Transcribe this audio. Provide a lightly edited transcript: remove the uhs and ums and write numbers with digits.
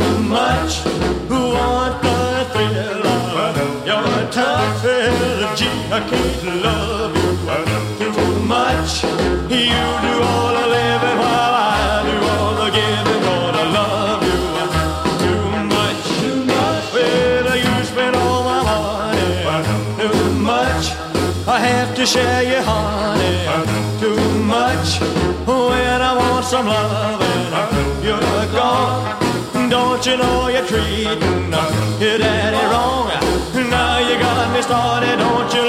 much. Want the thrill of your tough energy. I can't love you too much. You do all the living while I do all the giving. Gonna love you too much. Well, you spend all my money too much. I have to share your honey too much. When I want some loving, you're gone. Don't you know you're treating your daddy wrong? Now you got me started, don't you